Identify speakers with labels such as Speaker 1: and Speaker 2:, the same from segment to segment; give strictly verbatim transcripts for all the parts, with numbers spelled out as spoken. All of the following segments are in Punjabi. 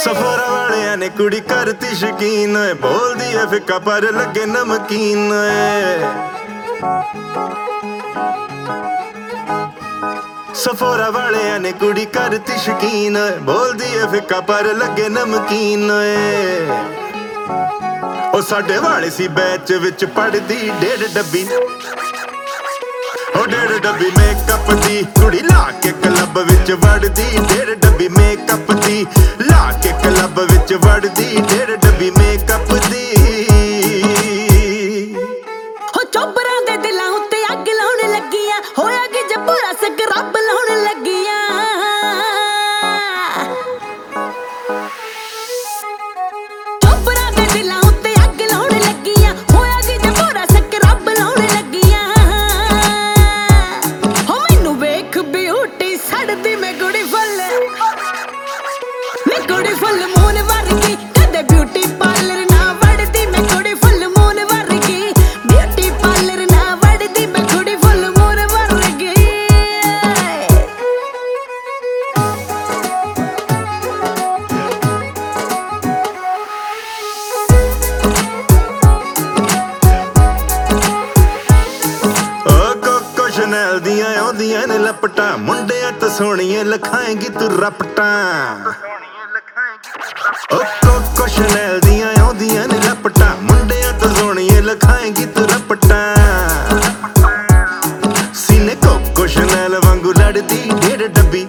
Speaker 1: ਸਫਰਾਂ ਵਾਲਿਆਂ ਨੇ ਕੁੜੀ ਕਰਤੀ ਸ਼ਕੀਨ, ਬੋਲਦੀ ਐ ਫਿੱਕਾ ਪਰ ਲੱਗੇ ਨਮਕੀਨ। ਸਫਰਾਂ ਵਾਲਿਆਂ ਨੇ ਕੁੜੀ ਕਰਤੀ ਸ਼ਕੀਨ, ਬੋਲਦੀ ਐ ਫਿੱਕਾ ਪਰ ਲੱਗੇ ਨਮਕੀਨ। ਉਹ ਸਾਡੇ ਵਾਲੇ ਸੀ ਬੈਚ ਵਿੱਚ ਪੜਦੀ ਡੇਢ ਡੱਬੀ, ਉਹ ਡੇਢ ਡੱਬੀ ਮੇਕਅਪ ਦੀ ਕੁੜੀ ਲਾ ਕੇ ਕਲੱਬ ਵਿੱਚ ਵੜਦੀ। ਡੇਢ ਡੱਬੀ ਮੇਕਅਪ ਦੀ ਲਾ ਕੇ ਕਲੱਬ ਵਿੱਚ ਵੜਦੀ, ਡੇਢ ਡੱਬੀ ਮੇਕਅਪ ਦੀ।
Speaker 2: ਹੋ ਚੋਬਰਾਂ ਦੇ ਦਿਲਾਂ ਉੱਤੇ ਅੱਗ ਲਾਉਣ ਲੱਗੀਆਂ, ਹੋਇਆ ਕਿ ਜੱਬਰਾ ਸਕਰੱਬ ਲਾਉਣ ਲੱਗੀਆਂ। ਚੋਬਰਾਂ ਦੇ ਦਿਲਾਂ ਉੱਤੇ ਅੱਗ ਲਾਉਣ ਲੱਗੀਆਂ, ਹੋਇਆ ਕਿ ਜੱਬਰਾ ਸਕਰੱਬ ਲਾਉਣ ਲੱਗੀਆਂ। ਹੋ ਮੈਨੂੰ ਵੇਖ ਬਿਊਟੀ ਸੜਦੀ ਮੈਂ ਕੁੜੀ ਫੁੱਲ, ਮੈਂ ਕੁੜੀ ਫੁੱਲ ਮੂਨ ਵਰਗੀ, ਕਦੇ ਬਿਊਟੀ ਪਾਰਲਰ ਨਾ ਵੜਦੀ ਮੈਂ ਕੁੜੀ ਫੁੱਲ ਮੂਨ ਵਰਗੀ। ਬਿਊਟੀ ਪਾਰਲਰ ਨਾ ਵੜਦੀ ਮੈਂ ਕੁੜੀ ਫੁੱਲ ਮੂਨ ਵਰਗੀ।
Speaker 1: ਓ ਕੋਕੋ ਸ਼ਨੈਲ ਦੀਆਂ ਆਉਂਦੀਆਂ ਨੇ ਲਪਟਾਂ, ਮੁੰਡਿਆਂ ਤੋਂ ਸੋਹਣੀਆਂ ਲਖਾਏਂਗੀ ਤੂੰ ਰਪਟਾਂ। ਓ ਕੋਕੋ ਸ਼ਨੈਲ ਦੀਆਂ ਆਉਂਦੀਆਂ ਨੇ ਲਪਟਾਂ, ਮੁੰਡਿਆਂ ਤੋਂ ਸੋਹਣੀਆਂ ਲਖਾਏਂਗੀ ਤੂੰ ਰਪਟਾਂ। ਸੀਨੇ ਕੋਕੋ ਸ਼ਨੈਲ ਵਾਂਗੂ ਲੜਦੀ ਡੇਢ ਡੱਬੀ,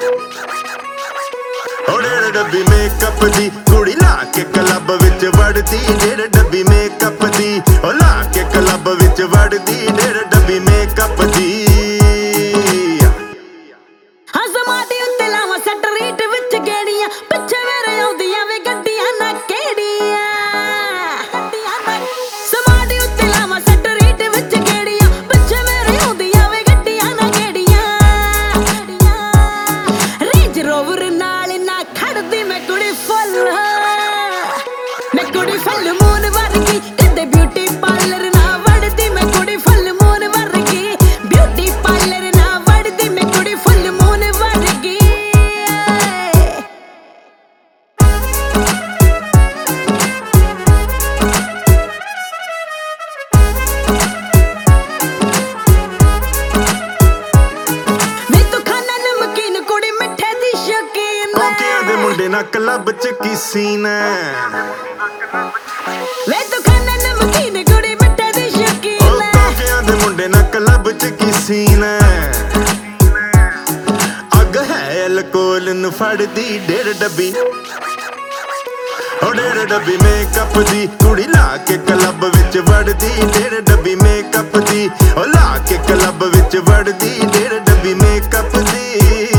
Speaker 1: ਓ ਡੇਢ ਡੱਬੀ ਮੇਕਅਪ ਦੀ ਕੁੜੀ ਲਾ ਕੇ ਕਲੱਬ ਵਿੱਚ ਵੜਦੀ। ਡੇਢ ਡੱਬੀ ਮੇਕਅਪ ਦੀ ਓ ਲਾ ਕੇ ਕਲੱਬ ਵਿੱਚ ਵੜਦੀ, ਡੇਢ ਡੱਬੀ ਮੇਕਅਪ ਦੀ।
Speaker 2: ਹਾਂ ਸਮਾਧੀ ਉੱਤੇ ਲਾਵਾਂ ਸਟਰੀਟ ਵਿੱਚ ਗੇੜੀਆਂ, ਪਿੱਛੇ ਮੇਰੇ ਆਉਂਦੀਆਂ ਵੇ ਗੱਡੀਆਂ ਨਾ ਕਿਹੜੀਆਂ। ਸਮਾਧੀ ਉੱਤੇ ਲਾਵਾਂ ਸਟਰੀਟ ਵਿੱਚ ਗੇੜੀਆਂ, ਪਿੱਛੇ ਮੇਰੇ ਆਉਂਦੀਆਂ ਵੇ ਗੱਡੀਆਂ ਨਾ ਕਿਹੜੀਆਂ। ਰੇਂਜ ਰੋਵਰ ਨਾਲ ਨਾ ਖੜਦੀ ਮੈਂ ਕੁੜੀ ਫੁੱਲ, ਮੈਂ ਕੁੜੀ ਫੁੱਲ ਮੂਨ ਵਰਗੀ, ਕਦੇ ਬਿਊਟੀ ਪਾਰਲਰ ਨਾ ਵੜਦੀ ਮੈਂ ਕੁੜੀ ਫੁੱਲ ਮੂਨ ਵਰਗੀ। ਬਿਊਟੀ ਪਾਰਲਰ ਨਾ ਵੜਦੀ ਮੈਂ ਕੁੜੀ ਫੁੱਲ ਮੂਨ ਵਰਗੀ। ਵੇ ਤੂੰ ਖਾਣਾ ਨਮਕੀਨ ਕੁੜੀ ਮਿੱਠੇ ਦੀ ਸ਼ੌਕੀਨ।
Speaker 1: ਕੋਕਿਆਂ ਦੇ ਮੁੰਡੇ ਨਾਲ ਕਲੱਬ ਚ ਕੀ ਸੀਨ ਐ।
Speaker 2: ਵੇ ਤੂੰ ਖਾਣਾ ਨਮਕੀਨ ਕੁੜੀ ਮਿੱਠੇ ਦੀ
Speaker 1: ਓ
Speaker 2: ਸ਼ੌਕੀਨ।
Speaker 1: ਕੋਕਿਆਂ ਦੇ ਮੁੰਡੇ ਨਾਲ ਕਲੱਬ ਚ ਕੀ ਸੀਨ ਐ। ਅੱਗ ਹੈ ਅਲਕੋਹਲ ਨੂੰ ਫੜਦੀ ਡੇਢ ਡੱਬੀ, ਓ ਡੇਢ ਡੱਬੀ ਮੇਕਅਪ ਦੀ ਕੁੜੀ ਲਾ ਕੇ ਕਲੱਬ ਵਿੱਚ ਵੜਦੀ। ਡੇਢ ਡੱਬੀ ਮੇਕਅਪ ਦੀ ਓ ਲਾ ਕੇ ਕਲੱਬ ਵਿੱਚ ਵੜਦੀ, ਡੇਢ ਡੱਬੀ ਮੇਕਅਪ ਦੀ।